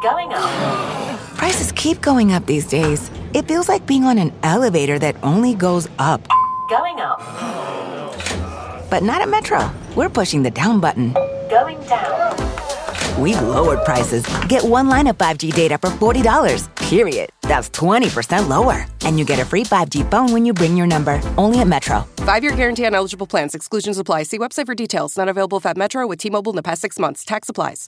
Going up. Prices keep going up these days. It feels like being on an elevator that only goes up. Going up. But not at Metro. We're pushing the down button. Going down. We've lowered prices. Get one line of 5G data for $40, period. That's 20% lower. And you get a free 5G phone when you bring your number. Only at Metro. 5-year guarantee on eligible plans. Exclusions apply. See website for details. Not available at Metro with T-Mobile in the past 6 months. Tax applies.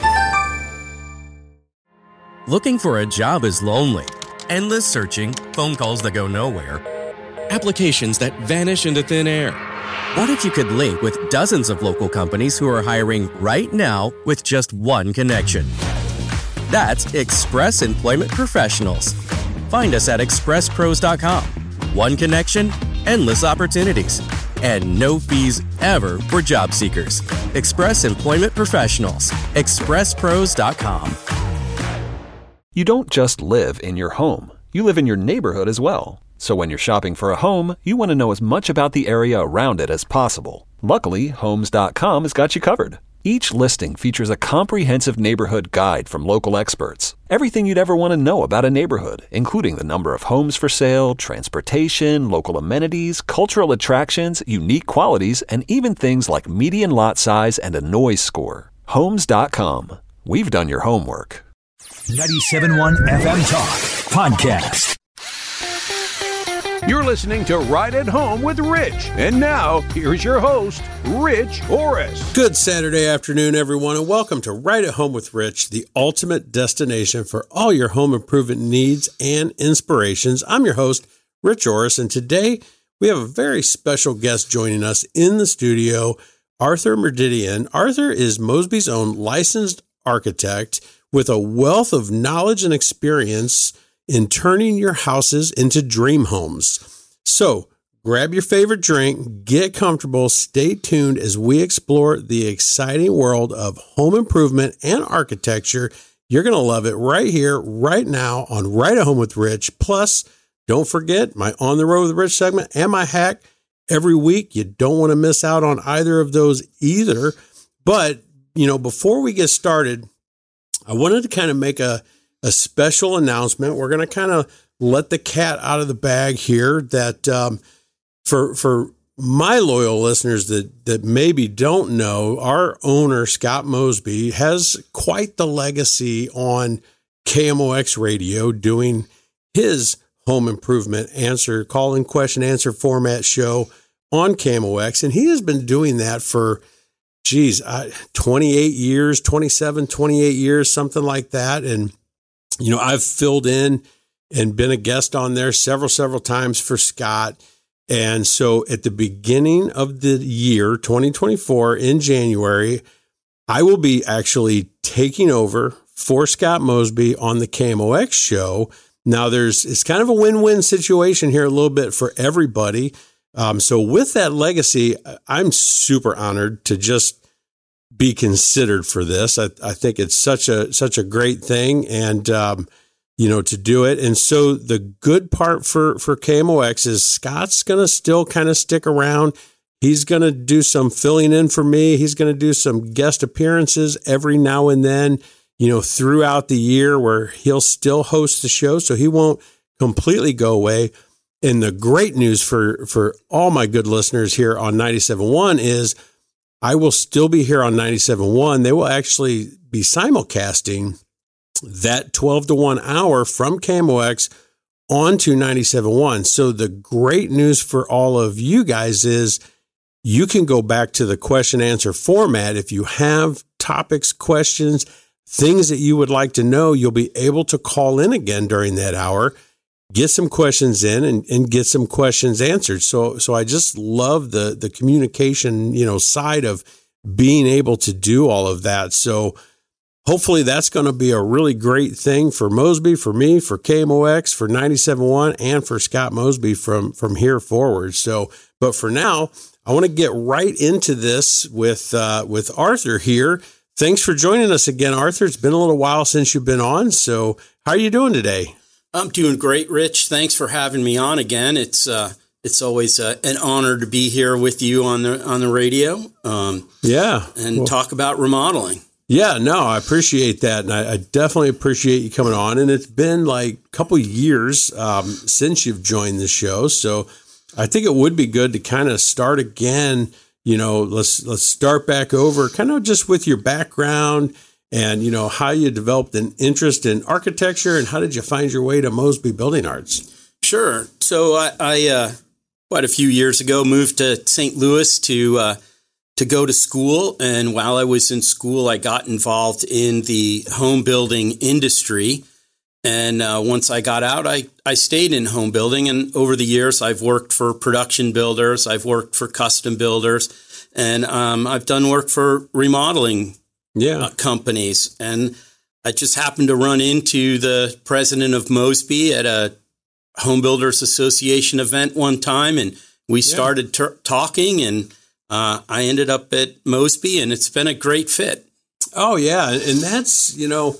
Looking for a job is lonely. Endless searching, phone calls that go nowhere, applications that vanish into thin air. What if you could link with dozens of local companies who are hiring right now with just one connection? That's Express Employment Professionals. Find us at expresspros.com. One connection, endless opportunities, and no fees ever for job seekers. Express Employment Professionals. expresspros.com. You don't just live in your home. You live in your neighborhood as well. So when you're shopping for a home, you want to know as much about the area around it as possible. Luckily, Homes.com has got you covered. Each listing features a comprehensive neighborhood guide from local experts. Everything you'd ever want to know about a neighborhood, including the number of homes for sale, transportation, local amenities, cultural attractions, unique qualities, and even things like median lot size and a noise score. Homes.com. We've done your homework. 97.1 FM Talk Podcast. You're listening to Right at Home with Rich. And now, here's your host, Rich Orris. Good Saturday afternoon, everyone, and welcome to Right at Home with Rich, the ultimate destination for all your home improvement needs and inspirations. I'm your host, Rich Orris, and today we have a very special guest joining us in the studio, Arthur Meridian. Arthur is Mosby's own licensed architect with a wealth of knowledge and experience in turning your houses into dream homes. So grab your favorite drink, get comfortable, stay tuned as we explore the exciting world of home improvement and architecture. You're going to love it right here, right now on Right at Home with Rich. Plus, don't forget my On the Road with Rich segment and my hack every week. You don't want to miss out on either of those either. But, before we get started, I wanted to kind of make a special announcement. We're going to kind of let the cat out of the bag here that for my loyal listeners that maybe don't know, our owner, Scott Mosby, has quite the legacy on KMOX radio doing his home improvement call-in question answer format show on KMOX. And he has been doing that for 28 years, 27, 28 years, something like that. And, I've filled in and been a guest on there several times for Scott. And so at the beginning of the year, 2024, in January, I will be actually taking over for Scott Mosby on the KMOX show. Now it's kind of a win-win situation here a little bit for everybody. So with that legacy, I'm super honored to just be considered for this. I think it's such a great thing, and to do it. And so the good part for KMOX is Scott's going to still kind of stick around. He's going to do some filling in for me. He's going to do some guest appearances every now and then, throughout the year, where he'll still host the show, so he won't completely go away. And the great news for all my good listeners here on 97.1 is I will still be here on 97.1. They will actually be simulcasting that 12 to 1 hour from KMOX onto 97.1. So the great news for all of you guys is you can go back to the question answer format. If you have topics, questions, things that you would like to know, you'll be able to call in again during that hour, get some questions in and get some questions answered. So I just love the communication, side of being able to do all of that. So hopefully that's going to be a really great thing for Mosby, for me, for KMOX, for 97.1, and for Scott Mosby from here forward. So, but for now, I want to get right into this with Arthur here. Thanks for joining us again, Arthur. It's been a little while since you've been on. So how are you doing today? I'm doing great, Rich. Thanks for having me on again. It's always an honor to be here with you on the radio. And talk about remodeling. Yeah, no, I appreciate that. And I definitely appreciate you coming on. And it's been like a couple years since you've joined the show. So I think it would be good to kind of start again. Let's start back over kind of just with your background and, how you developed an interest in architecture and how did you find your way to Mosby Building Arts? Sure. So I quite a few years ago, moved to St. Louis to go to school. And while I was in school, I got involved in the home building industry. And once I got out, I stayed in home building. And over the years, I've worked for production builders. I've worked for custom builders. And I've done work for remodeling companies. And I just happened to run into the president of Mosby at a Home Builders Association event one time. And we started talking, and I ended up at Mosby, and it's been a great fit. Oh, yeah. And that's,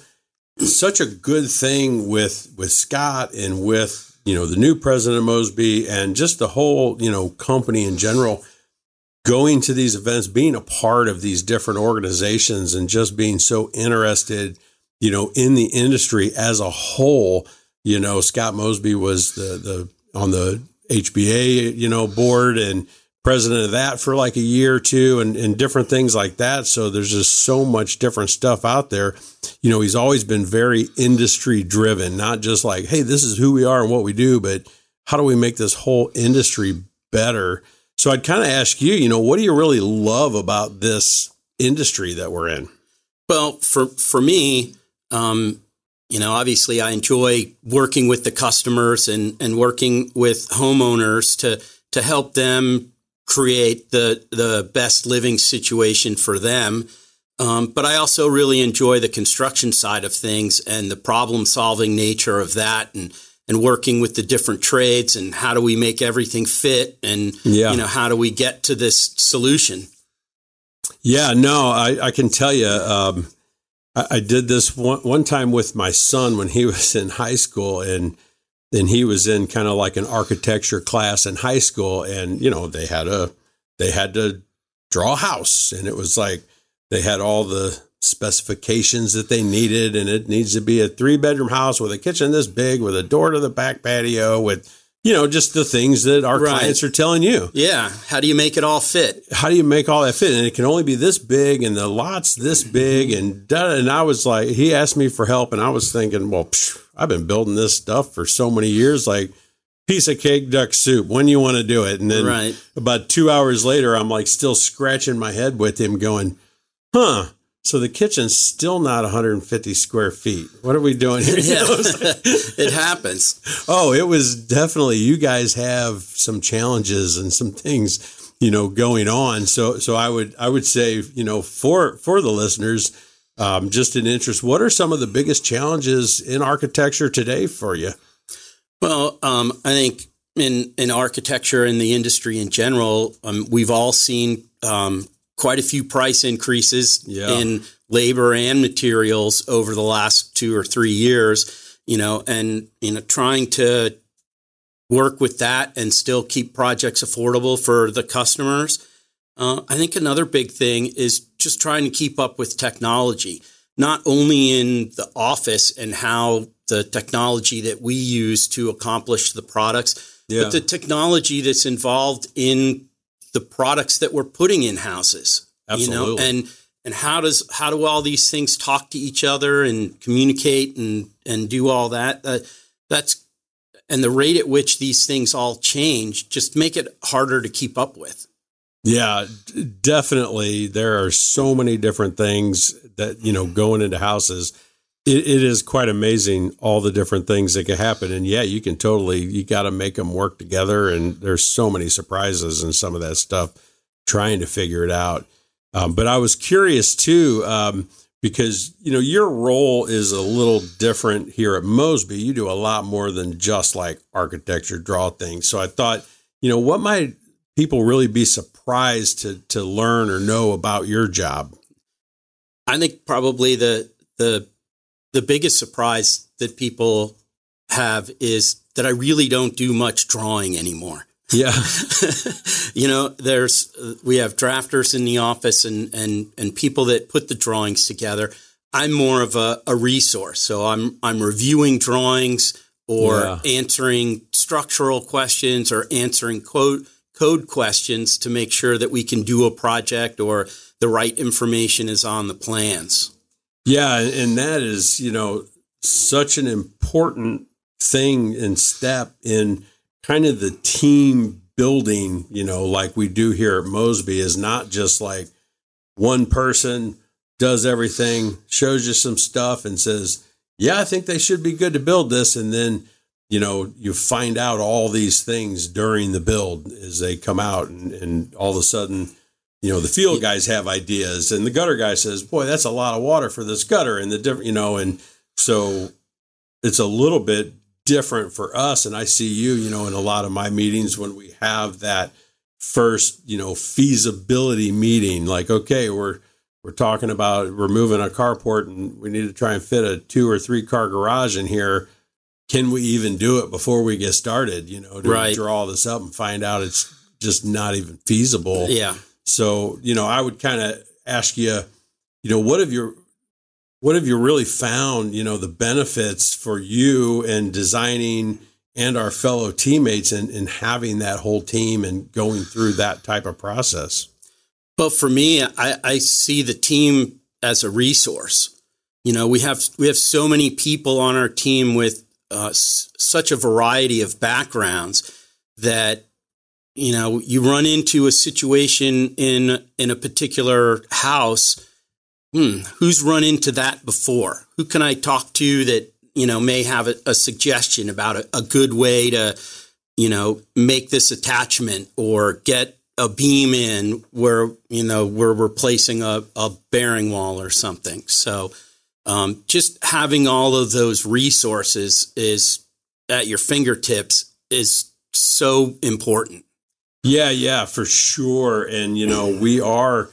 such a good thing with Scott and with, the new president of Mosby and just the whole, company in general, going to these events, being a part of these different organizations and just being so interested, in the industry as a whole. Scott Mosby was the on the HBA, board and president of that for like a year or two and different things like that. So there's just so much different stuff out there. He's always been very industry driven, not just like, hey, this is who we are and what we do, but how do we make this whole industry better? So I'd kind of ask you, what do you really love about this industry that we're in? Well, for me, obviously I enjoy working with the customers and working with homeowners to help them create the best living situation for them. But I also really enjoy the construction side of things and the problem solving nature of that and working with the different trades and how do we make everything fit and, how do we get to this solution? Yeah, no, I can tell you, I did this one time with my son when he was in high school, and then he was in kind of like an architecture class in high school, and they had to draw a house, and it was like they had all the specifications that they needed, and it needs to be a 3-bedroom house with a kitchen this big, with a door to the back patio, with just the things that our clients are telling you. Yeah. How do you make it all fit? How do you make all that fit? And it can only be this big and the lot's this big. And I was like, he asked me for help. And I was thinking, well, I've been building this stuff for so many years, like piece of cake, duck soup. When do you want to do it? And then about 2 hours later, I'm like still scratching my head with him going, so the kitchen's still not 150 square feet. What are we doing here? Yeah. It happens. Oh, it was definitely, you guys have some challenges and some things, going on. So I would say, for the listeners, just an interest, what are some of the biggest challenges in architecture today for you? Well, I think in architecture and the industry in general, we've all seen quite a few price increases in labor and materials over the last 2 or 3 years, and, trying to work with that and still keep projects affordable for the customers. I think another big thing is just trying to keep up with technology, not only in the office and how the technology that we use to accomplish the products, but the technology that's involved in the products that we're putting in houses. Absolutely. And how do all these things talk to each other and communicate and do all that? And the rate at which these things all change just make it harder to keep up with. Yeah, definitely. There are so many different things that, going into houses. It is quite amazing, all the different things that can happen. And you got to make them work together. And there's so many surprises and some of that stuff, trying to figure it out. But I was curious too, because, your role is a little different here at Mosby. You do a lot more than just like architecture, draw things. So I thought, what might people really be surprised to learn or know about your job? I think probably the biggest surprise that people have is that I really don't do much drawing anymore. Yeah. We have drafters in the office and people that put the drawings together. I'm more of a resource. So I'm reviewing drawings or answering structural questions or answering code questions to make sure that we can do a project or the right information is on the plans. Yeah. And that is, such an important thing and step in kind of the team building, like we do here at Mosby, is not just like one person does everything, shows you some stuff and says, yeah, I think they should be good to build this. And then, you find out all these things during the build as they come out and all of a sudden, the field guys have ideas and the gutter guy says, boy, that's a lot of water for this gutter and the different, and so it's a little bit different for us. And I see you, in a lot of my meetings when we have that first, feasibility meeting, like, okay, we're talking about removing a carport and we need to try and fit a 2 or 3 car garage in here. Can we even do it before we get started? Do we draw this up and find out it's just not even feasible? Yeah. So, I would kind of ask you, what have you really found, the benefits for you in designing and our fellow teammates in having that whole team and going through that type of process? Well, for me, I see the team as a resource. We have so many people on our team with such a variety of backgrounds that, you run into a situation in a particular house. Who's run into that before? Who can I talk to that, may have a suggestion about a good way to, make this attachment or get a beam in where, we're replacing a bearing wall or something. So just having all of those resources is at your fingertips is so important. Yeah, for sure. And, we are,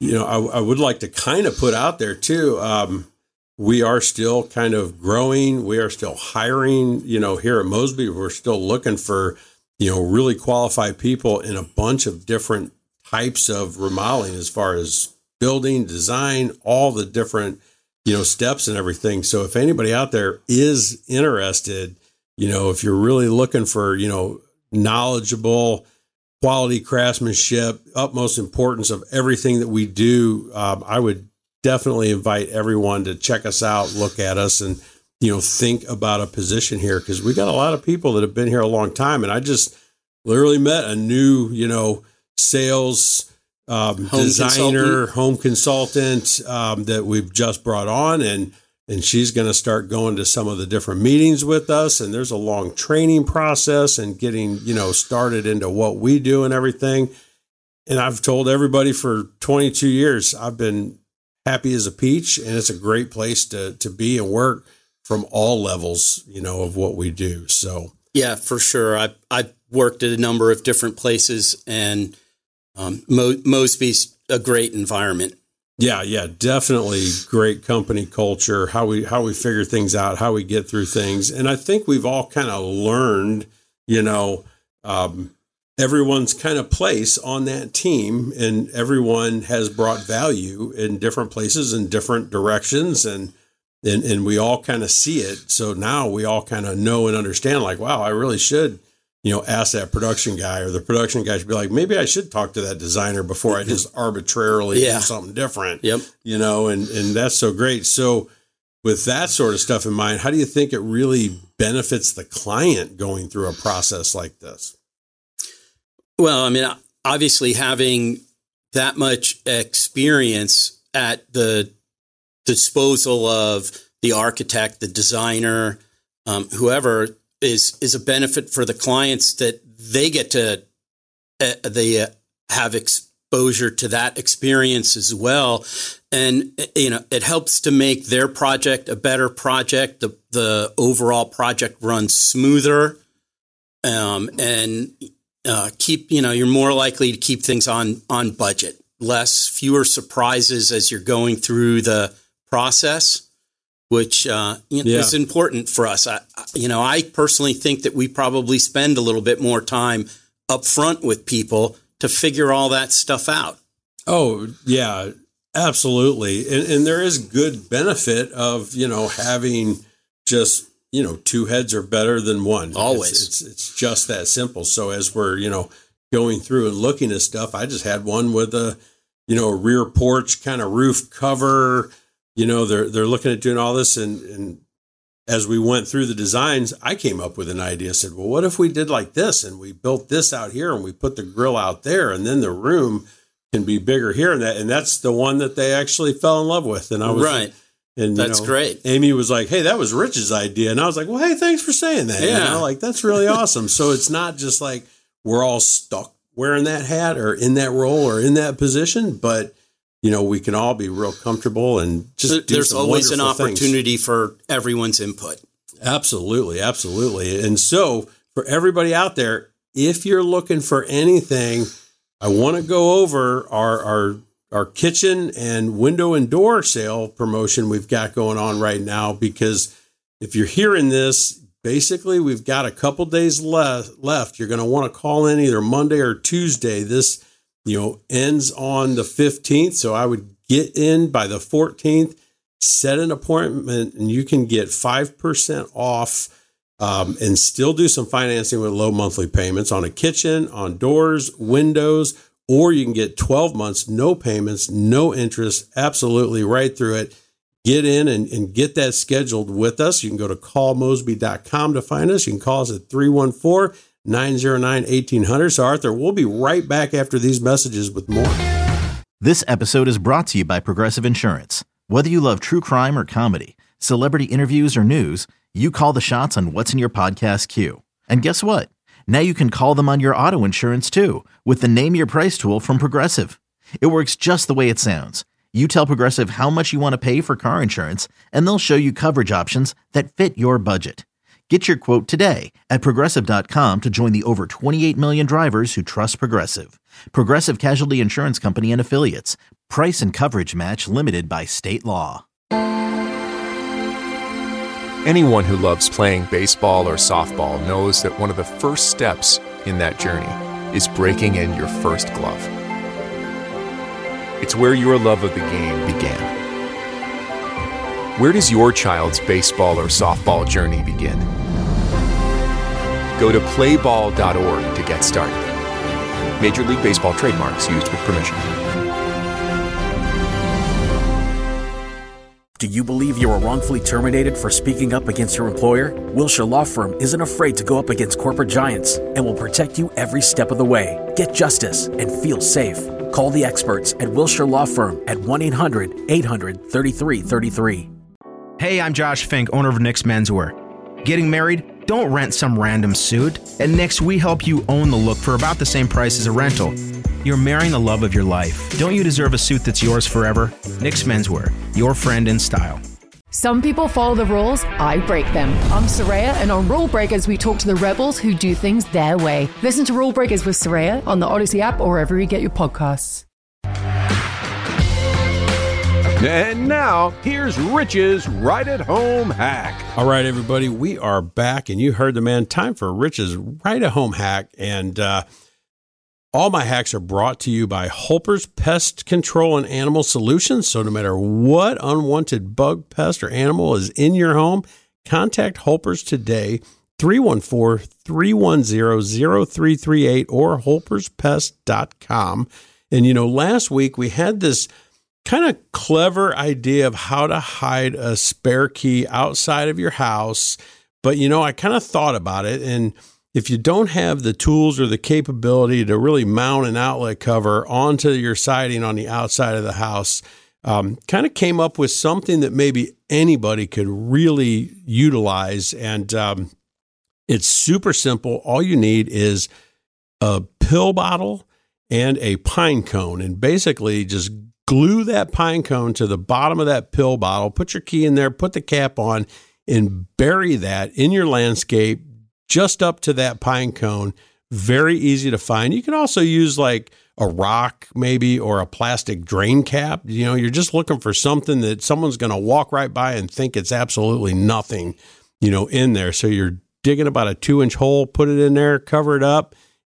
I would like to kind of put out there too. We are still kind of growing. We are still hiring, here at Mosby. We're still looking for, really qualified people in a bunch of different types of remodeling as far as building, design, all the different, steps and everything. So if anybody out there is interested, if you're really looking for, knowledgeable, quality craftsmanship, utmost importance of everything that we do, I would definitely invite everyone to check us out, look at us, and, think about a position here, because we got a lot of people that have been here a long time. And I just literally met a new, sales designer, home consultant that we've just brought on, and she's going to start going to some of the different meetings with us. And there's a long training process and getting, started into what we do and everything. And I've told everybody for 22 years, I've been happy as a peach, and it's a great place to be and work from all levels, of what we do. So, yeah, for sure. I've worked at a number of different places, and Mosby's a great environment. Yeah, definitely great company culture, how we figure things out, how we get through things. And I think we've all kind of learned, everyone's kind of place on that team, and everyone has brought value in different places and different directions. And we all kind of see it. So now we all kind of know and understand, like, wow, I really should, ask that production guy, or the production guy should be like, maybe I should talk to that designer before I just arbitrarily do something different. Yep. And that's so great. So with that sort of stuff in mind, how do you think it really benefits the client going through a process like this? Well, I mean, obviously having that much experience at the disposal of the architect, the designer, whoever, is a benefit for the clients, that they get to have exposure to that experience as well. And, it helps to make their project a better project. The overall project runs smoother, and keep, you're more likely to keep things on budget, fewer surprises as you're going through the process, which is important for us. I personally think that we probably spend a little bit more time upfront with people to figure all that stuff out. Oh, yeah, absolutely. And there is good benefit of, having just, two heads are better than one. Always. It's just that simple. So as we're, going through and looking at stuff, I just had one with a rear porch kind of roof cover. They're looking at doing all this. And as we went through the designs, I came up with an idea. I said, well, what if we did like this? And we built this out here and we put the grill out there, and then the room can be bigger here. And that's the one that they actually fell in love with. And I was right. And that's great. Amy was like, hey, that was Rich's idea. And I was like, well, hey, thanks for saying that. Yeah. That's really awesome. So it's not just like we're all stuck wearing that hat or in that role or in that position, but we can all be real comfortable and just there's always an opportunity things. For everyone's input. Absolutely. Absolutely. And so for everybody out there, if you're looking for anything, I want to go over our kitchen and window and door sale promotion we've got going on right now, because if you're hearing this, basically we've got a couple days left. You're going to want to call in either Monday or Tuesday. This ends on the 15th. So I would get in by the 14th, set an appointment, and you can get 5% off and still do some financing with low monthly payments on a kitchen, on doors, windows, or you can get 12 months, no payments, no interest, absolutely right through it. Get in and get that scheduled with us. You can go to callmosby.com to find us. You can call us at 314-909-1800. So, Arthur, we'll be right back after these messages with more. This episode is brought to you by Progressive Insurance. Whether you love true crime or comedy, celebrity interviews or news, you call the shots on what's in your podcast queue. And guess what? Now you can call them on your auto insurance too with the Name Your Price tool from Progressive. It works just the way it sounds. You tell Progressive how much you want to pay for car insurance, and they'll show you coverage options that fit your budget. Get your quote today at Progressive.com to join the over 28 million drivers who trust Progressive. Progressive Casualty Insurance Company and Affiliates. Price and coverage match limited by state law. Anyone who loves playing baseball or softball knows that one of the first steps in that journey is breaking in your first glove. It's where your love of the game began. Where does your child's baseball or softball journey begin? Go to playball.org to get started. Major League Baseball trademarks used with permission. Do you believe you were wrongfully terminated for speaking up against your employer? Wilshire Law Firm isn't afraid to go up against corporate giants and will protect you every step of the way. Get justice and feel safe. Call the experts at Wilshire Law Firm at 1-800-800-3333. Hey, I'm Josh Fink, owner of Nick's Menswear. Getting married? Don't rent some random suit. At Nick's, we help you own the look for about the same price as a rental. You're marrying the love of your life. Don't you deserve a suit that's yours forever? Nick's Menswear, your friend in style. Some people follow the rules, I break them. I'm Soraya, and on Rule Breakers, we talk to the rebels who do things their way. Listen to Rule Breakers with Soraya on the Odyssey app or wherever you get your podcasts. And now, here's Rich's Right at Home hack. All right, everybody, we are back, and you heard the man. Time for Rich's Right at Home hack, and all my hacks are brought to you by Holper's Pest Control and Animal Solutions. So no matter what unwanted bug, pest, or animal is in your home, contact Holper's today, 314-310-0338 or holperspest.com. And, last week we had this kind of clever idea of how to hide a spare key outside of your house. But, I kind of thought about it, and if you don't have the tools or the capability to really mount an outlet cover onto your siding on the outside of the house, kind of came up with something that maybe anybody could really utilize. And it's super simple. All you need is a pill bottle and a pine cone, and basically just glue that pine cone to the bottom of that pill bottle, put your key in there, put the cap on, and bury that in your landscape just up to that pine cone. Very easy to find. You can also use like a rock maybe or a plastic drain cap. You're just looking for something that someone's going to walk right by and think it's absolutely nothing, in there. So you're digging about a 2-inch hole, put it in there, cover it up,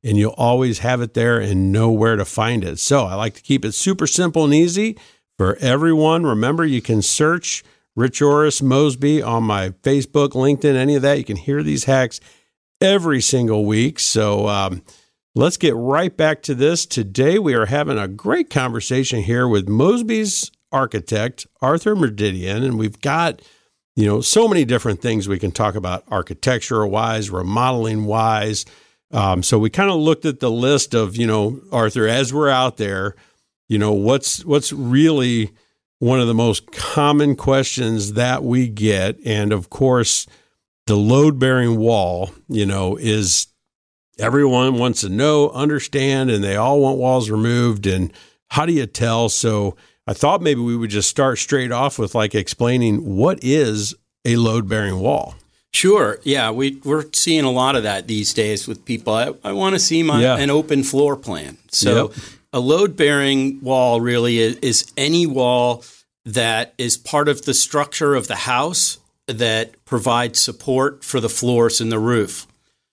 and you'll always have it there and know where to find it. So I like to keep it super simple and easy for everyone. Remember, you can search Rich Orris Mosby on my Facebook, LinkedIn, any of that. You can hear these hacks every single week. So let's get right back to this. Today, we are having a great conversation here with Mosby's architect, Arthur Meridian, and we've got, so many different things we can talk about architectural-wise, remodeling-wise. So we kind of looked at the list of, Arthur, as we're out there, what's really one of the most common questions that we get. And of course, the load-bearing wall, is everyone wants to know, understand, and they all want walls removed. And how do you tell? So I thought maybe we would just start straight off with explaining what is a load-bearing wall. Sure. Yeah, we're seeing a lot of that these days with people. I want to see an open floor plan. So a load-bearing wall really is any wall that is part of the structure of the house that provides support for the floors and the roof.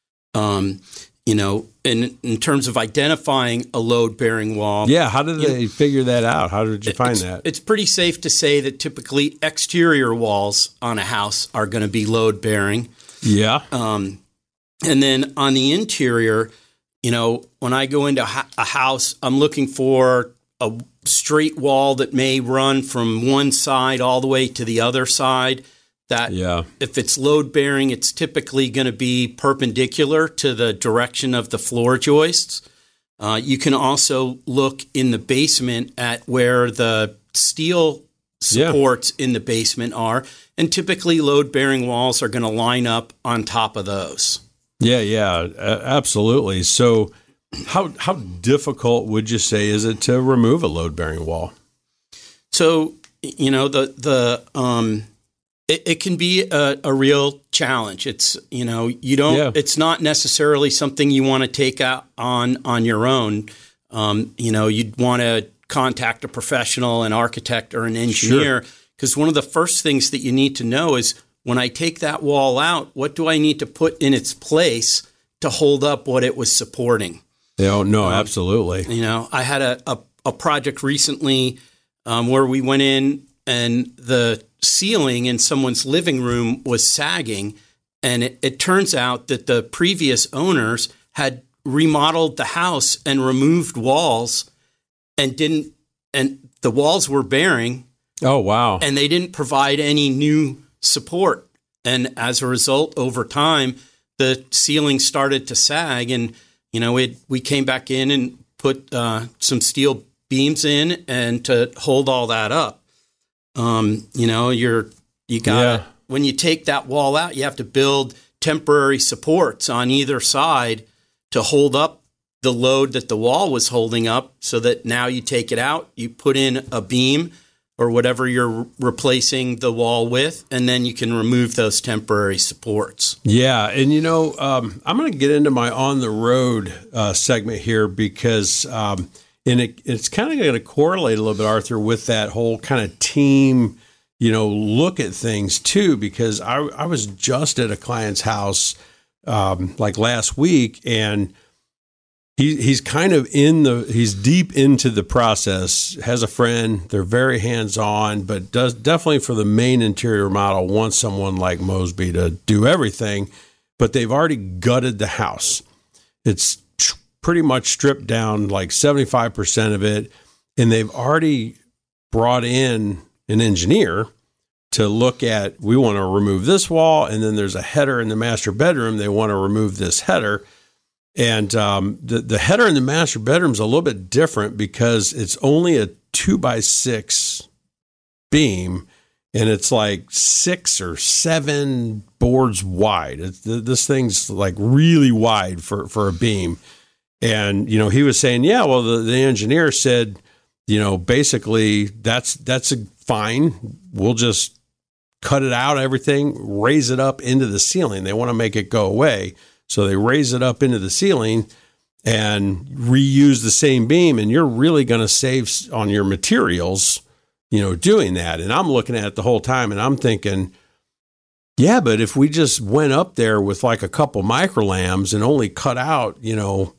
In terms of identifying a load-bearing wall. Yeah, how did they figure that out? How did you find that? It's pretty safe to say that typically exterior walls on a house are going to be load-bearing. Yeah. And then on the interior, when I go into a house, I'm looking for a straight wall that may run from one side all the way to the other side. If it's load-bearing, it's typically going to be perpendicular to the direction of the floor joists. You can also look in the basement at where the steel supports in the basement are, and typically load-bearing walls are going to line up on top of those. Yeah, absolutely. So how difficult would you say is it to remove a load-bearing wall? So, It can be a real challenge. It's, it's not necessarily something you want to take out on your own. You'd want to contact a professional, an architect or an engineer, because one of the first things that you need to know is when I take that wall out, what do I need to put in its place to hold up what it was supporting? Oh, no, absolutely. I had a project recently where we went in and the ceiling in someone's living room was sagging, and it turns out that the previous owners had remodeled the house and removed walls and the walls were bearing. Oh, wow. And they didn't provide any new support. And as a result, over time, the ceiling started to sag, and we came back in and put some steel beams in and to hold all that up. When you take that wall out, you have to build temporary supports on either side to hold up the load that the wall was holding up, so that now you take it out, you put in a beam or whatever you're replacing the wall with, and then you can remove those temporary supports. Yeah. And, I'm going to get into my on the road segment here because and it's kind of going to correlate a little bit, Arthur, with that whole kind of team, look at things too, because I was just at a client's house last week, and he's kind of he's deep into the process, has a friend, they're very hands-on, but does definitely for the main interior model wants someone like Mosby to do everything, but they've already gutted the house. It's pretty much stripped down 75% of it. And they've already brought in an engineer to look at, we want to remove this wall. And then there's a header in the master bedroom. They want to remove this header. And the header in the master bedroom is a little bit different because it's only a 2x6 beam. And it's 6 or 7 boards wide. This thing's really wide for a beam. And, he was saying, the engineer said, basically that's fine. We'll just cut it out, everything, raise it up into the ceiling. They want to make it go away. So they raise it up into the ceiling and reuse the same beam. And you're really going to save on your materials, doing that. And I'm looking at it the whole time and I'm thinking, yeah, but if we just went up there with a couple microlams and only cut out,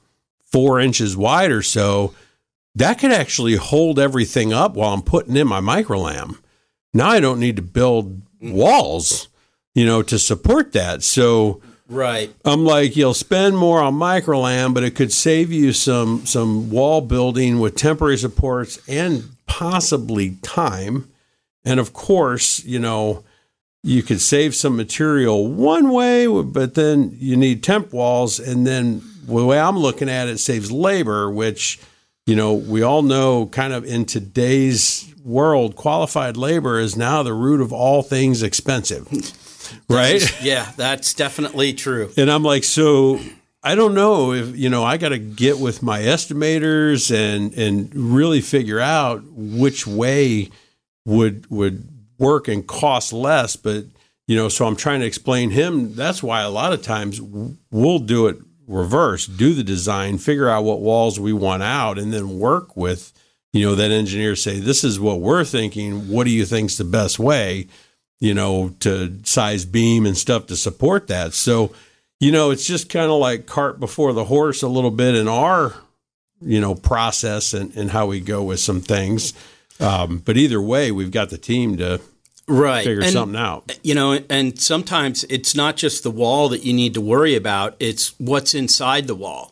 4 inches wide or so, that could actually hold everything up while I'm putting in my microlam. Now I don't need to build walls, to support that. So right. I'm like, you'll spend more on microlam, but it could save you some wall building with temporary supports and possibly time. And of course, you could save some material one way, but then you need temp walls. And then the way I'm looking at it saves labor, which, we all know kind of in today's world, qualified labor is now the root of all things expensive. Right? That's definitely true. And I'm like, so I don't know if, I got to get with my estimators and really figure out which way would work and cost less. But, so I'm trying to explain him. That's why a lot of times we'll do it reverse, do the design, figure out what walls we want out, and then work with, that engineer, say, this is what we're thinking. What do you think's the best way, to size beam and stuff to support that? So, it's just kind of like cart before the horse a little bit in our, process and how we go with some things. But either way, we've got the team to figure something out. And sometimes it's not just the wall that you need to worry about. It's what's inside the wall.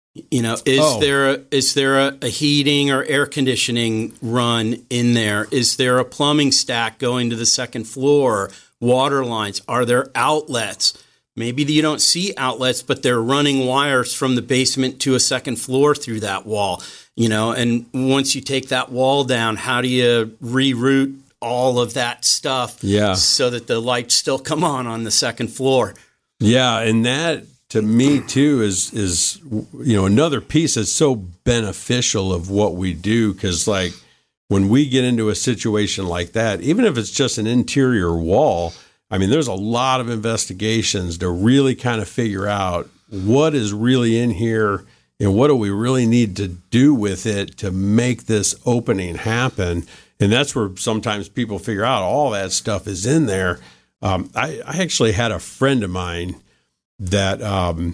Is there a heating or air conditioning run in there? Is there a plumbing stack going to the second floor? Water lines? Are there outlets? Maybe you don't see outlets, but they're running wires from the basement to a second floor through that wall. And once you take that wall down, how do you reroute all of that stuff so that the lights still come on the second floor? Yeah, and that to me too is another piece that's so beneficial of what we do, because like when we get into a situation like that, even if it's just an interior wall, I mean, there's a lot of investigations to really kind of figure out what is really in here and what do we really need to do with it to make this opening happen. And that's where sometimes people figure out all that stuff is in there. I actually had a friend of mine that,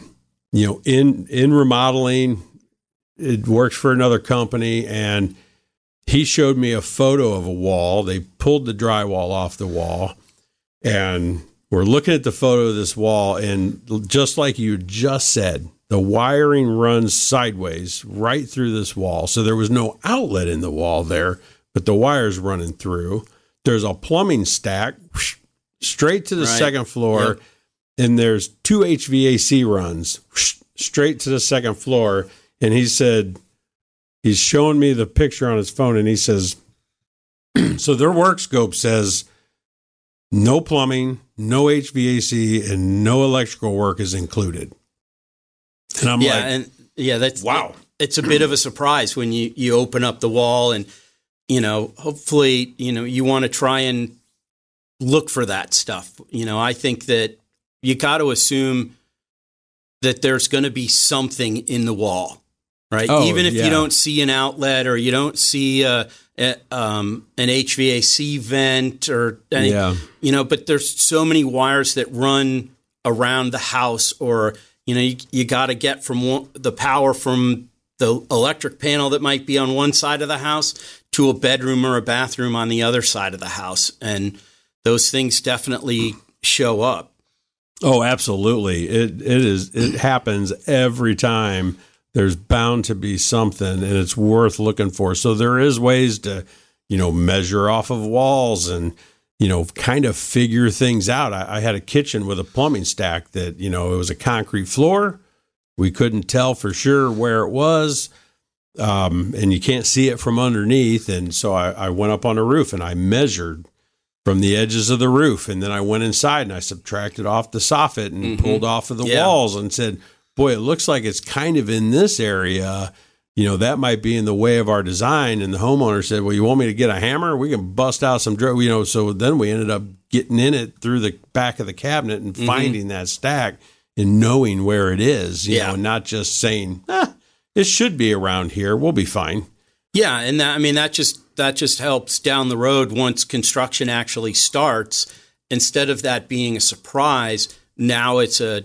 in remodeling, it works for another company, and he showed me a photo of a wall. They pulled the drywall off the wall, and we're looking at the photo of this wall, and just like you just said, the wiring runs sideways right through this wall. So there was no outlet in the wall there, but the wire's running through. There's a plumbing stack straight to the second floor, and there's 2 HVAC runs straight to the second floor. And he said, he's showing me the picture on his phone, and he says, so their work scope says no plumbing, no HVAC, and no electrical work is included. And I'm that's wow. It's a bit of a surprise when you open up the wall, and hopefully you want to try and look for that stuff. I think that you got to assume that there's going to be something in the wall, right? Even if you don't see an outlet or you don't see an HVAC vent or any, but there's so many wires that run around the house, or you got to get from the power from the electric panel that might be on one side of the house to a bedroom or a bathroom on the other side of the house. And those things definitely show up. Oh, absolutely. It happens every time. There's bound to be something, and it's worth looking for. So there is ways to, measure off of walls and, kind of figure things out. I had a kitchen with a plumbing stack that, it was a concrete floor. We couldn't tell for sure where it was, and you can't see it from underneath. And so I went up on the roof and I measured from the edges of the roof, and then I went inside and I subtracted off the soffit and pulled off of the walls and said, boy, it looks like it's kind of in this area. That might be in the way of our design. And the homeowner said, well, you want me to get a hammer? We can bust out some drill, so then we ended up getting in it through the back of the cabinet and finding that stack and knowing where it is, and not just saying, it should be around here. We'll be fine. Yeah. And that just helps down the road once construction actually starts. Instead of that being a surprise, now it's a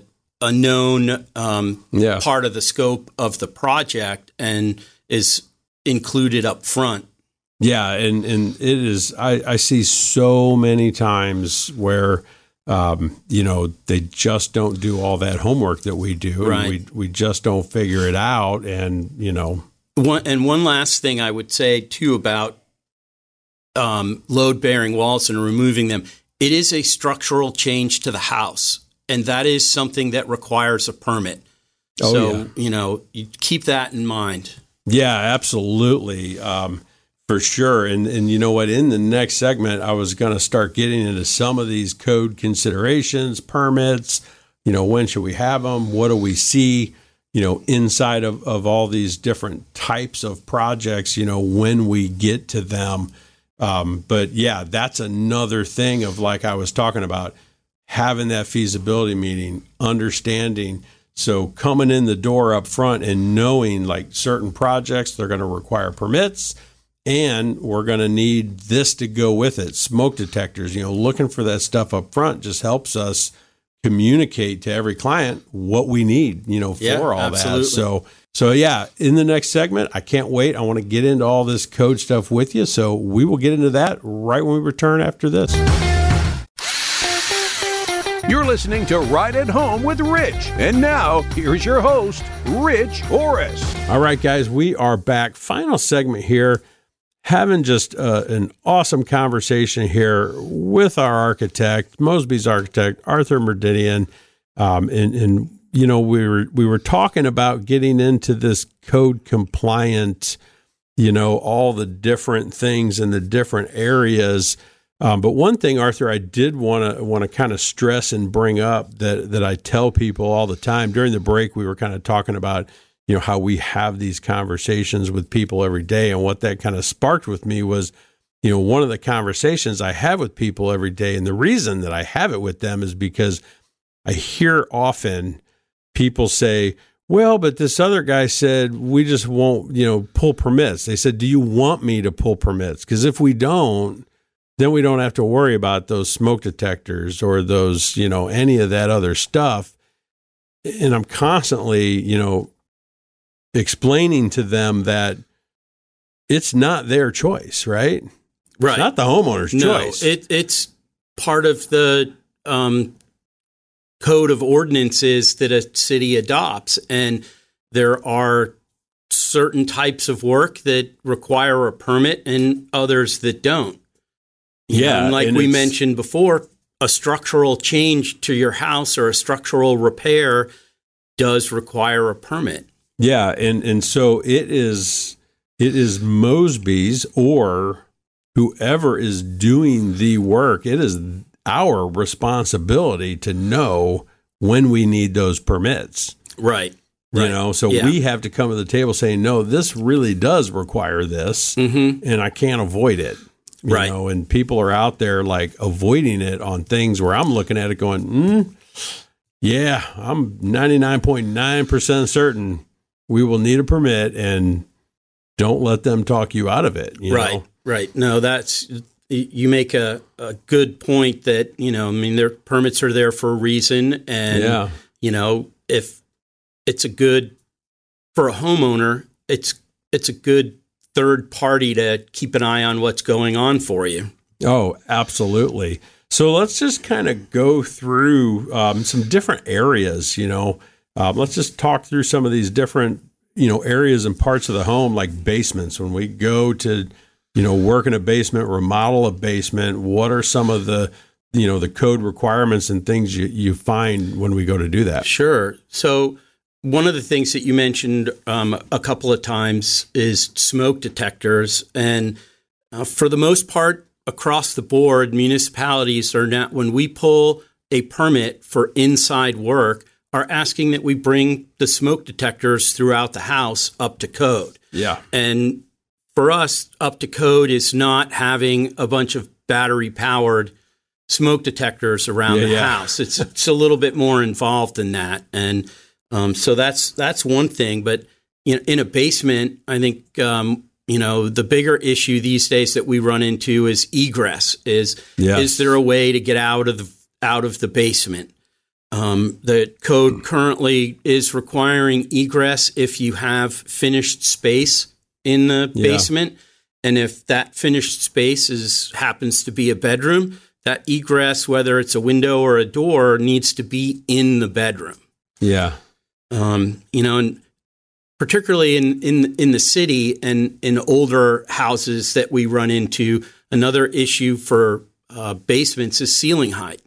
a known part of the scope of the project and is included up front. Yeah, and it is. I see so many times where they just don't do all that homework that we do. Right. And we just don't figure it out, and One last thing I would say too about load-bearing walls and removing them. It is a structural change to the house, and that is something that requires a permit. You keep that in mind. Yeah, absolutely. For sure. And you know what? In the next segment, I was going to start getting into some of these code considerations, permits, when should we have them? What do we see, inside of all these different types of projects, when we get to them. But yeah, that's another thing of, like I was talking about, having that feasibility meeting, understanding. So coming in the door up front and knowing, like, certain projects, they're going to require permits, and we're going to need this to go with it. Smoke detectors, looking for that stuff up front just helps us communicate to every client what we need, for all absolutely. that. So yeah, in the next segment, I can't wait. I want to get into all this code stuff with you. So we will get into that right when we return after this. You're listening to Right at Home with Rich. And now, here's your host, Rich Orris. All right, guys, we are back. Final segment here. Having just an awesome conversation here with our architect, Mosby's architect, Arthur Meridian. We were talking about getting into this code compliant, all the different things in the different areas. But one thing, Arthur, I did want to kind of stress and bring up that I tell people all the time. During the break, we were kind of talking about, how we have these conversations with people every day. And what that kind of sparked with me was, one of the conversations I have with people every day. And the reason that I have it with them is because I hear often people say, well, but this other guy said we just won't, pull permits. They said, do you want me to pull permits? Because if we don't, then we don't have to worry about those smoke detectors or those, any of that other stuff. And I'm constantly, explaining to them that it's not their choice, right? Right. It's not the homeowner's choice. It's part of the code of ordinances that a city adopts. And there are certain types of work that require a permit and others that don't. And like we mentioned before, a structural change to your house or a structural repair does require a permit. Yeah, and so it is Mosby's or whoever is doing the work. It is our responsibility to know when we need those permits. Right. So we have to come to the table saying, no, this really does require this, and I can't avoid it. Right. And people are out there like avoiding it on things where I'm looking at it going, yeah, I'm 99.9% certain we will need a permit, and don't let them talk you out of it. Right. No, you make a good point that, their permits are there for a reason. And, if it's for a homeowner, it's a good third party to keep an eye on what's going on for you. Oh, absolutely. So let's just kind of go through some different areas, let's just talk through some of these different, areas and parts of the home, like basements. When we go to, work in a basement, remodel a basement, what are some of the, the code requirements and things you find when we go to do that? Sure. So one of the things that you mentioned a couple of times is smoke detectors. And for the most part, across the board, municipalities are not, when we pull a permit for inside work, are asking that we bring the smoke detectors throughout the house up to code. Yeah. And for us, up to code is not having a bunch of battery-powered smoke detectors around the house. It's a little bit more involved than that. And so that's one thing. But in a basement, I think the bigger issue these days that we run into is egress. Is there a way to get out of the basement? The code currently is requiring egress if you have finished space in the basement. And if that finished space happens to be a bedroom, that egress, whether it's a window or a door, needs to be in the bedroom. Yeah. And particularly in the city and in older houses that we run into, another issue for basements is ceiling height.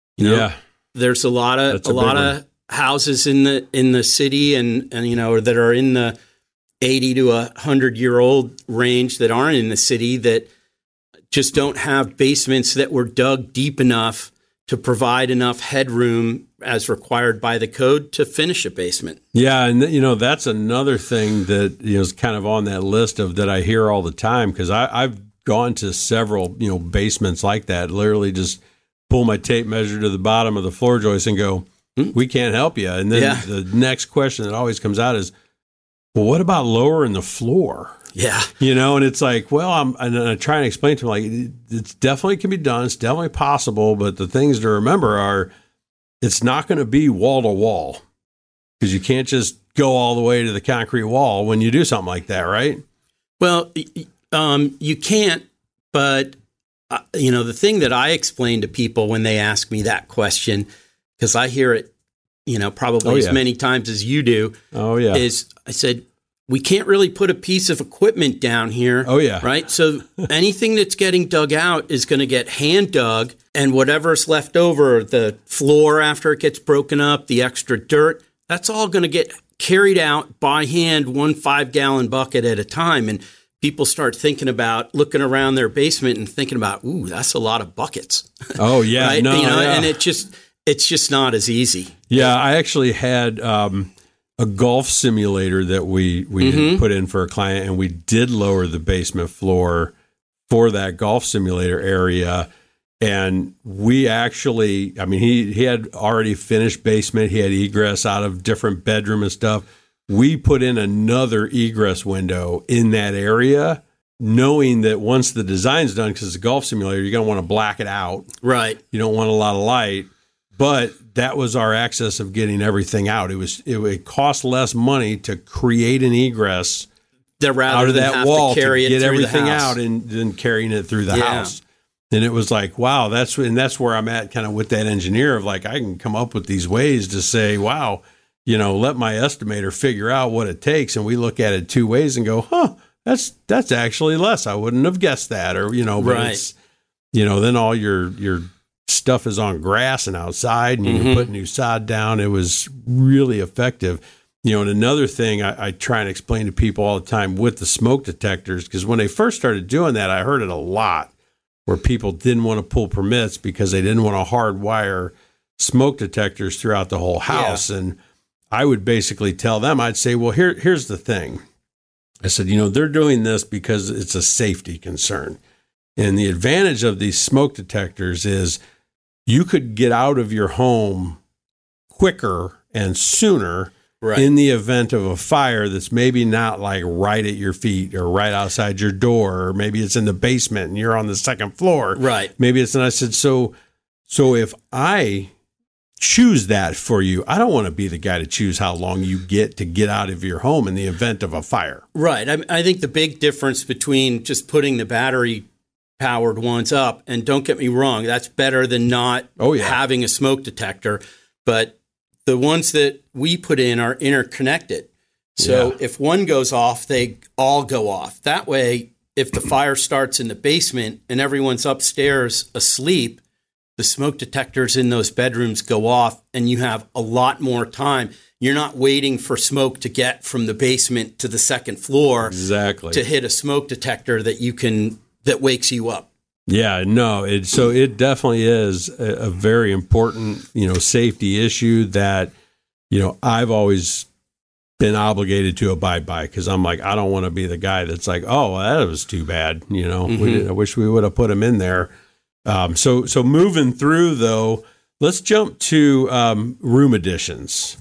There's a lot of houses in the city and that are in the 80 to 100-year-old range that aren't in the city that just don't have basements that were dug deep enough to provide enough headroom as required by the code to finish a basement. Yeah, and that's another thing that is kind of on that list of that I hear all the time, because I've gone to several basements like that. Literally, just pull my tape measure to the bottom of the floor joist and go, "We can't help you." And then the next question that always comes out is, "Well, what about lowering the floor?" Yeah. And it's like, well, I try and explain to them, like, it's definitely can be done. It's definitely possible. But the things to remember are it's not going to be wall to wall, because you can't just go all the way to the concrete wall when you do something like that, right? Well, you can't. But, the thing that I explain to people when they ask me that question, because I hear it, probably as many times as you do. Oh, yeah. Is I said, we can't really put a piece of equipment down here. Oh, yeah. Right? So anything that's getting dug out is going to get hand dug, and whatever's left over, the floor after it gets broken up, the extra dirt, that's all going to get carried out by hand, 1 5-gallon bucket at a time. And people start thinking about looking around their basement and thinking about, ooh, that's a lot of buckets. Oh, yeah. Right? No, and it's just not as easy. Yeah, I actually had a golf simulator that we had put in for a client, and we did lower the basement floor for that golf simulator area. And we actually, he had already finished basement. He had egress out of different bedroom and stuff. We put in another egress window in that area, knowing that once the design's done, because it's a golf simulator, you're going to want to black it out. Right. You don't want a lot of light. But that was our access of getting everything out. It cost less money to create an egress out of that wall to get everything out and then carrying it through the house. And it was like, wow, that's where I'm at kind of with that engineer of like, I can come up with these ways to say, wow, let my estimator figure out what it takes. And we look at it 2 ways and go, that's actually less. I wouldn't have guessed that. Or, but right. It's, then all your stuff is on grass and outside, and you can put new sod down. It was really effective. And another thing I try and explain to people all the time with the smoke detectors, because when they first started doing that, I heard it a lot where people didn't want to pull permits because they didn't want to hardwire smoke detectors throughout the whole house. Yeah. And I would basically tell them, I'd say, well, here's the thing. I said, they're doing this because it's a safety concern. And the advantage of these smoke detectors is you could get out of your home quicker and sooner in the event of a fire that's maybe not like right at your feet or right outside your door, or maybe it's in the basement and you're on the second floor. Right. Maybe it's, and I said, so if I choose that for you, I don't want to be the guy to choose how long you get to get out of your home in the event of a fire. Right. I think the big difference between just putting the battery powered ones up, and don't get me wrong, that's better than not having a smoke detector, but the ones that we put in are interconnected. So if one goes off, they all go off. That way, if the fire starts in the basement and everyone's upstairs asleep, the smoke detectors in those bedrooms go off and you have a lot more time. You're not waiting for smoke to get from the basement to the second floor to hit a smoke detector that wakes you up. Yeah, no, so it definitely is a very important, safety issue that, I've always been obligated to abide by, because I'm like, I don't want to be the guy that's like, oh, well, that was too bad. I wish we would have put him in there. So moving through though, let's jump to room additions.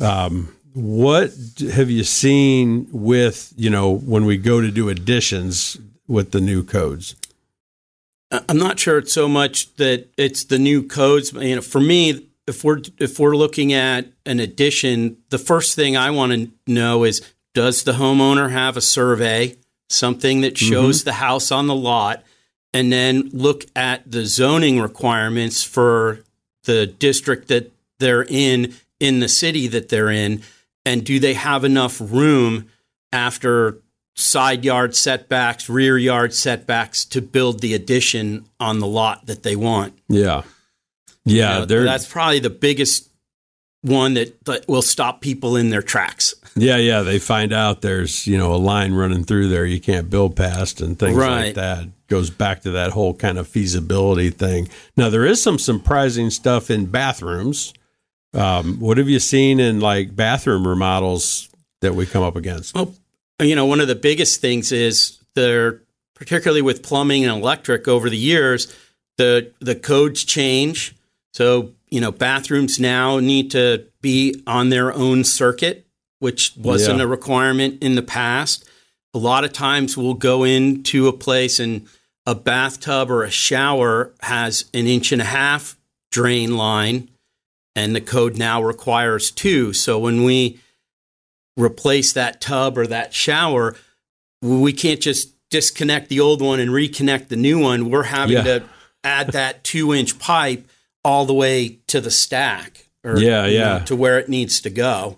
What have you seen with, when we go to do additions with the new codes? I'm not sure it's so much that it's the new codes. For me, if we're looking at an addition, the first thing I want to know is, does the homeowner have a survey, something that shows the house on the lot, and then look at the zoning requirements for the district that they're in the city that they're in, and do they have enough room after side yard setbacks, rear yard setbacks to build the addition on the lot that they want? Yeah. Yeah. That's probably the biggest one that will stop people in their tracks. Yeah. They find out there's, a line running through there you can't build past and things like that. Goes back to that whole kind of feasibility thing. Now, there is some surprising stuff in bathrooms. What have you seen in like bathroom remodels that we come up against? Well, one of the biggest things is particularly with plumbing and electric over the years, the codes change. So, bathrooms now need to be on their own circuit, which wasn't a requirement in the past. A lot of times we'll go into a place and a bathtub or a shower has 1.5 inch drain line, and the code now requires 2. So when we replace that tub or that shower, we can't just disconnect the old one and reconnect the new one. We're having to add that 2-inch pipe all the way to the stack or to where it needs to go.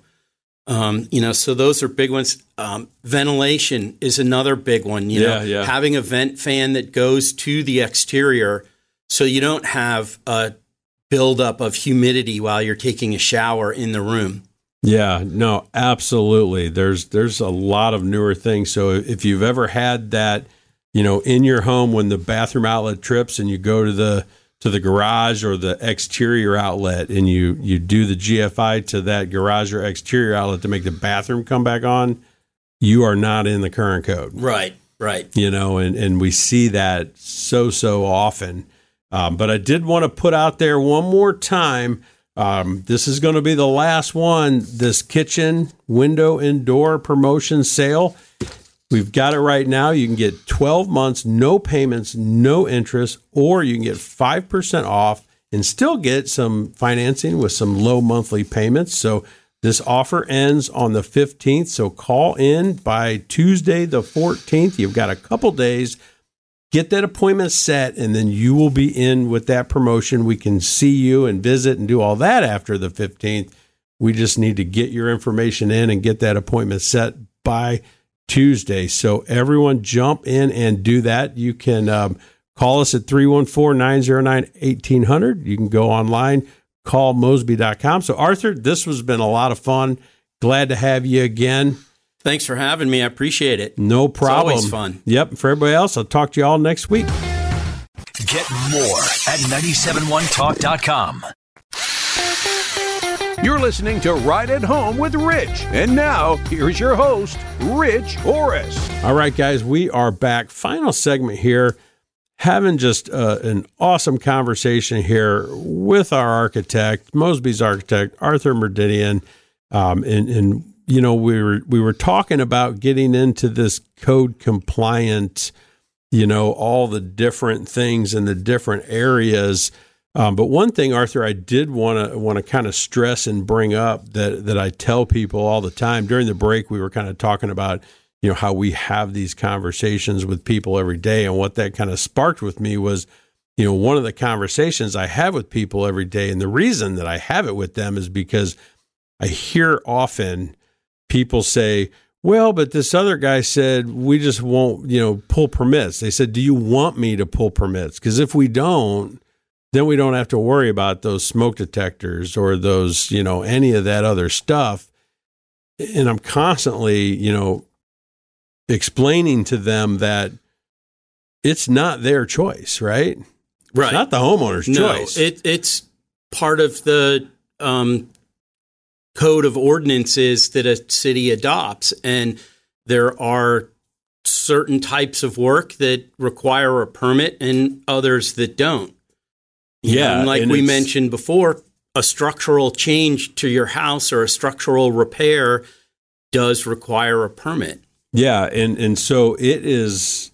So those are big ones. Ventilation is another big one, having a vent fan that goes to the exterior so you don't have a buildup of humidity while you're taking a shower in the room. Yeah, no, absolutely. There's a lot of newer things. So if you've ever had that, in your home when the bathroom outlet trips and you go to the garage or the exterior outlet and you do the GFI to that garage or exterior outlet to make the bathroom come back on, you are not in the current code. Right. And we see that so often. But I did want to put out there one more time, this is going to be the last one, this kitchen window and door promotion sale. We've got it right now. You can get 12 months, no payments, no interest, or you can get 5% off and still get some financing with some low monthly payments. So this offer ends on the 15th. So call in by Tuesday, the 14th. You've got a couple days. Get that appointment set, and then you will be in with that promotion. We can see you and visit and do all that after the 15th. We just need to get your information in and get that appointment set by Tuesday. So everyone jump in and do that. You can call us at 314-909-1800. You can go online, call Mosby.com. So Arthur, this has been a lot of fun. Glad to have you again. Thanks for having me. I appreciate it. No problem. It's always fun. Yep. For everybody else, I'll talk to you all next week. Get more at 971talk.com. You're listening to Right at Home with Rich. And now, here's your host, Rich Orris. All right, guys, we are back. Final segment here. Having just an awesome conversation here with our architect, Mosby's architect, Arthur Meridian. And we were talking about getting into this code compliant, all the different things in the different areas. But one thing, Arthur, I did want to kind of stress and bring up that I tell people all the time. During the break, we were kind of talking about, how we have these conversations with people every day. And what that kind of sparked with me was, one of the conversations I have with people every day. And the reason that I have it with them is because I hear often people say, well, but this other guy said we just won't, pull permits. They said, do you want me to pull permits? Because if we don't, then we don't have to worry about those smoke detectors or those, any of that other stuff. And I'm constantly, explaining to them that it's not their choice, right? Right. It's not the homeowner's choice. It's part of the code of ordinances that a city adopts. And there are certain types of work that require a permit and others that don't. And like we mentioned before, a structural change to your house or a structural repair does require a permit. Yeah, and so it is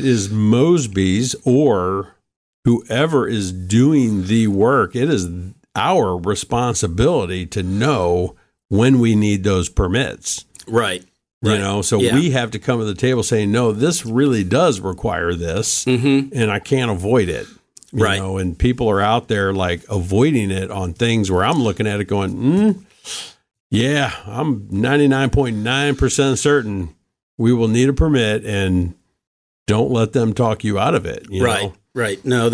Mosby's or whoever is doing the work. It is our responsibility to know when we need those permits. Right. You know, so we have to come to the table saying, no, this really does require this, and I can't avoid it. You know, and people are out there like avoiding it on things where I'm looking at it going, yeah, I'm 99.9% certain we will need a permit, and don't let them talk you out of it. You know? Right. No,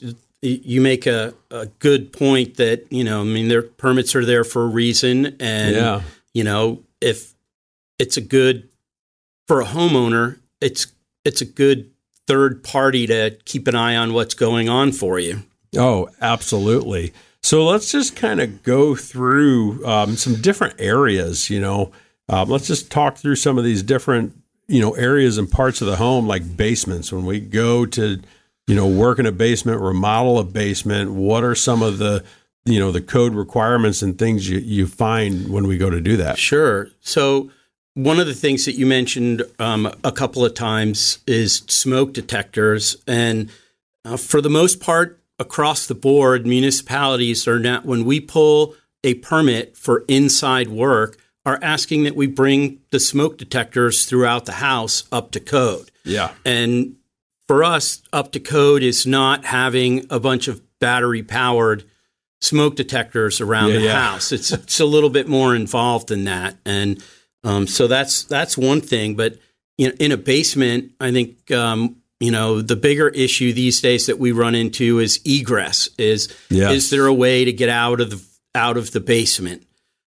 you make a good point that, you know, I mean, their permits are there for a reason. And, you know, if it's for a homeowner, it's a good third party to keep an eye on what's going on for you. Oh, absolutely. So let's just kind of go through some different areas, you know. Let's just talk through some of these different, you know, areas and parts of the home, like basements. When we go to, you know, work in a basement, remodel a basement, what are some of the, you know, the code requirements and things you find when we go to do that? Sure. So one of the things that you mentioned a couple of times is smoke detectors. And for the most part, across the board, municipalities are not, when we pull a permit for inside work, are asking that we bring the smoke detectors throughout the house up to code. Yeah. And for us, up to code is not having a bunch of battery-powered smoke detectors around the house. It's a little bit more involved than that. And so that's one thing. But in a basement, I think you know, the bigger issue these days that we run into is egress. Is there a way to get out of the basement?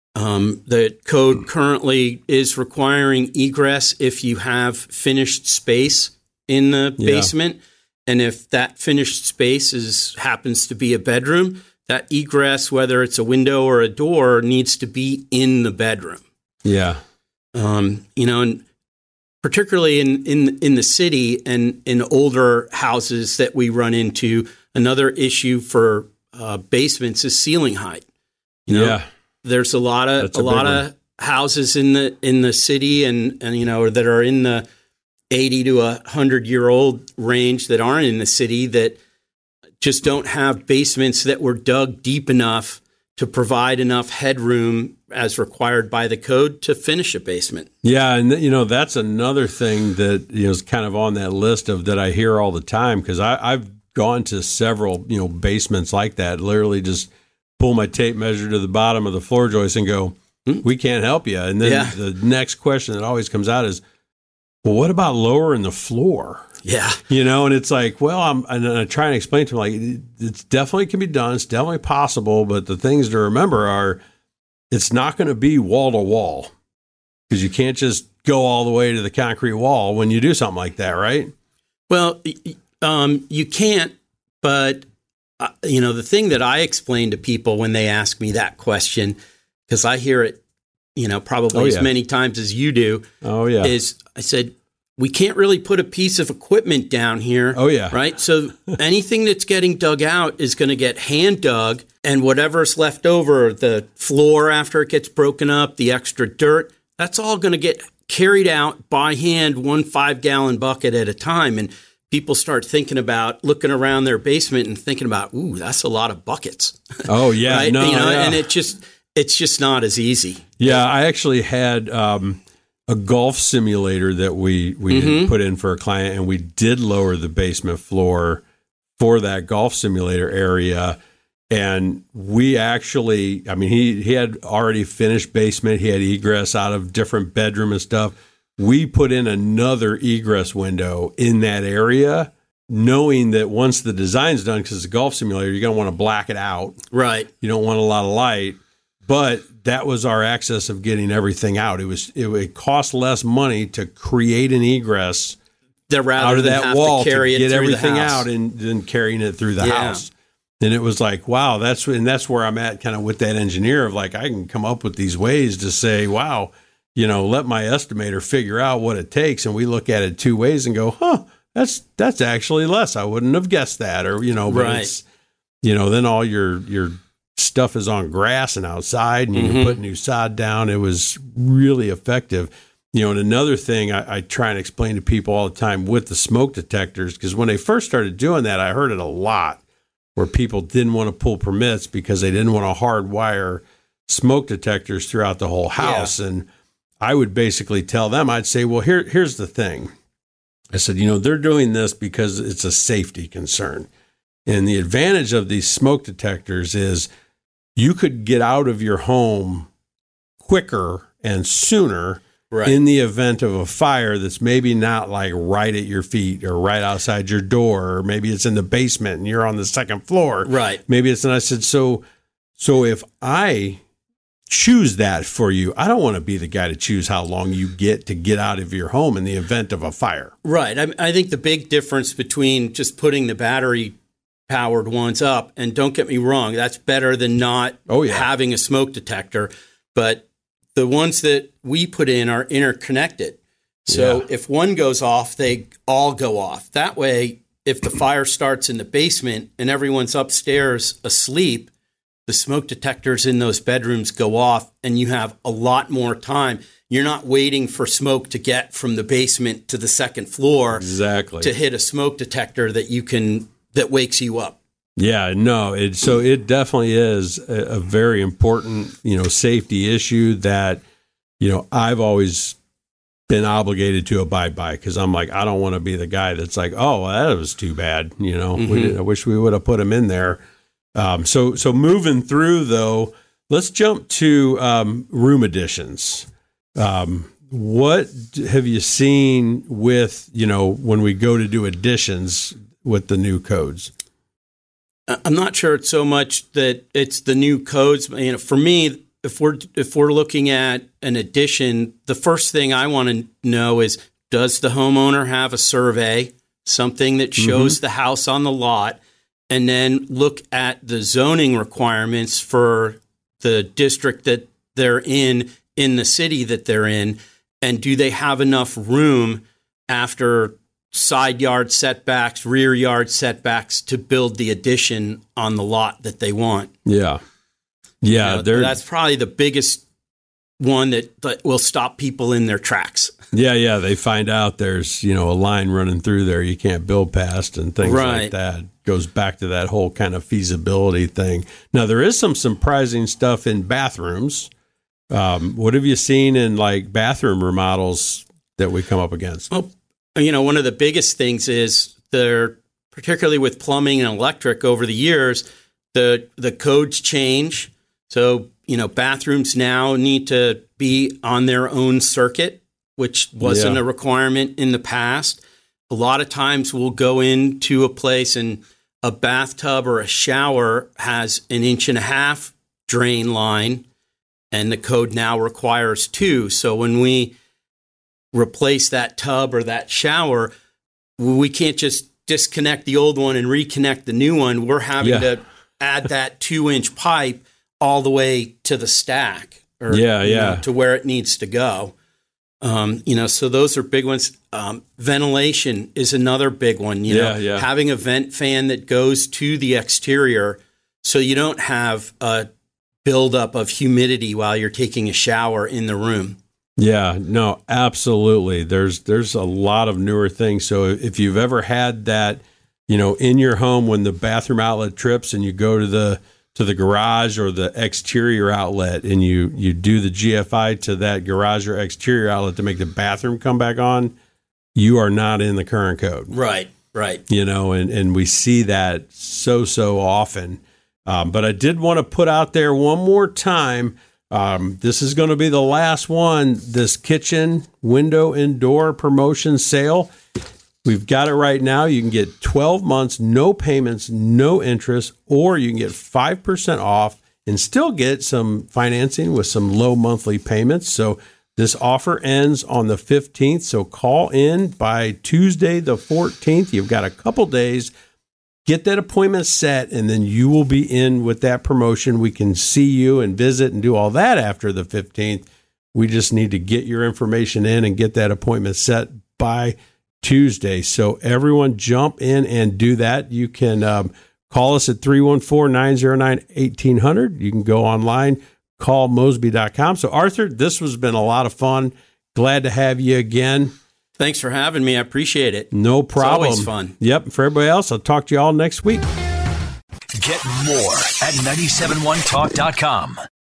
The code currently is requiring egress if you have finished space in the basement, and if that finished space happens to be a bedroom, that egress, whether it's a window or a door, needs to be in the bedroom. Yeah. You know, and particularly in the city and in older houses that we run into, another issue for basements is ceiling height. You know, there's a lot of houses in the city and you know, that are in the 80 to 100-year-old range that aren't in the city, that just don't have basements that were dug deep enough to provide enough headroom as required by the code to finish a basement. Yeah, and you know, that's another thing that, you know, is kind of on that list of that I hear all the time, because I've gone to several, you know, basements like that, literally just pull my tape measure to the bottom of the floor joist and go, we can't help you. And then the next question that always comes out is, well, what about lowering the floor? Yeah. You know, and it's like, well, I try and explain to them, like, it's definitely can be done. It's definitely possible. But the things to remember are, it's not going to be wall to wall, because you can't just go all the way to the concrete wall when you do something like that, right? Well, you can't. But, you know, the thing that I explain to people when they ask me that question, because I hear it, you know, probably as many times as you do. Is I said, we can't really put a piece of equipment down here. Right. So anything that's getting dug out is going to get hand dug, and whatever's left over, the floor after it gets broken up, the extra dirt, that's all going to get carried out by hand, 1 5-gallon bucket at a time. And people start thinking about looking around their basement and thinking about, ooh, that's a lot of buckets. Oh yeah. Right? No, you know, and it's just not as easy. Yeah. I actually had, a golf simulator that we did put in for a client, and we did lower the basement floor for that golf simulator area. And we actually, I mean, he had already finished basement. He had egress out of different bedroom and stuff. We put in another egress window in that area, knowing that once the design's done, because it's a golf simulator, you're going to want to black it out. Right. You don't want a lot of light. But that was our access of getting everything out. It cost less money to create an egress out of that wall to get everything out and then carrying it through the house. And it was like, wow, that's where I'm at kind of with that engineer of like, I can come up with these ways to say, wow, you know, let my estimator figure out what it takes. And we look at it two ways and go, that's actually less. I wouldn't have guessed that. Or, you know, but it's, you know, then all your stuff is on grass and outside, and you can put new sod down. It was really effective. You know, and another thing I try and explain to people all the time with the smoke detectors, because when they first started doing that, I heard it a lot. where people didn't want to pull permits because they didn't want to hardwire smoke detectors throughout the whole house. Yeah. And I would basically tell them, I'd say, well, here's the thing. I said, they're doing this because it's a safety concern. And the advantage of these smoke detectors is you could get out of your home quicker and sooner in the event of a fire that's maybe not like right at your feet or right outside your door, or maybe it's in the basement and you're on the second floor. Right. Maybe it's, and I said, so if I choose that for you, I don't want to be the guy to choose how long you get to get out of your home in the event of a fire. Right. I think the big difference between just putting the battery powered ones up, and don't get me wrong, that's better than not having a smoke detector, but the ones that we put in are interconnected. So if one goes off, they all go off. That way, if the fire starts in the basement and everyone's upstairs asleep, the smoke detectors in those bedrooms go off and you have a lot more time. You're not waiting for smoke to get from the basement to the second floor to hit a smoke detector that wakes you up. Yeah, no, it definitely is a very important, safety issue that, I've always been obligated to abide by, because I'm like, I don't want to be the guy that's like, oh, that was too bad. I wish we would have put him in there. So moving through though, let's jump to room additions. What have you seen with, when we go to do additions with the new codes? I'm not sure it's so much that it's the new codes. For me, if we're looking at an addition, the first thing I want to know is, does the homeowner have a survey, something that shows the house on the lot, and then look at the zoning requirements for the district that they're in the city that they're in, and do they have enough room after side yard setbacks, rear yard setbacks to build the addition on the lot that they want. Yeah. Yeah. That's probably the biggest one that will stop people in their tracks. Yeah. Yeah. They find out there's, a line running through there you can't build past and things like that. Goes back to that whole kind of feasibility thing. Now, there is some surprising stuff in bathrooms. What have you seen in like bathroom remodels that we come up against? Well, one of the biggest things is particularly with plumbing and electric over the years, the codes change. So, bathrooms now need to be on their own circuit, which wasn't a requirement in the past. A lot of times we'll go into a place and a bathtub or a shower has 1.5 inch drain line, and the code now requires 2. So when we replace that tub or that shower, we can't just disconnect the old one and reconnect the new one. We're having to add that 2-inch pipe all the way to the stack or to where it needs to go. So those are big ones. Ventilation is another big one. Having a vent fan that goes to the exterior so you don't have a buildup of humidity while you're taking a shower in the room. Yeah, no, absolutely. There's a lot of newer things. So if you've ever had that, in your home when the bathroom outlet trips and you go to the garage or the exterior outlet and you do the GFI to that garage or exterior outlet to make the bathroom come back on, you are not in the current code. Right. And we see that so often. But I did want to put out there one more time, this is going to be the last one, this kitchen window and door promotion sale. We've got it right now. You can get 12 months, no payments, no interest, or you can get 5% off and still get some financing with some low monthly payments. So this offer ends on the 15th. So call in by Tuesday, the 14th. You've got a couple days. Get that appointment set, and then you will be in with that promotion. We can see you and visit and do all that after the 15th. We just need to get your information in and get that appointment set by Tuesday. So everyone jump in and do that. You can call us at 314-909-1800. You can go online, call Mosby.com. So Arthur, this has been a lot of fun. Glad to have you again. Thanks for having me. I appreciate it. No problem. It's always fun. Yep. For everybody else, I'll talk to you all next week. Get more at 971talk.com.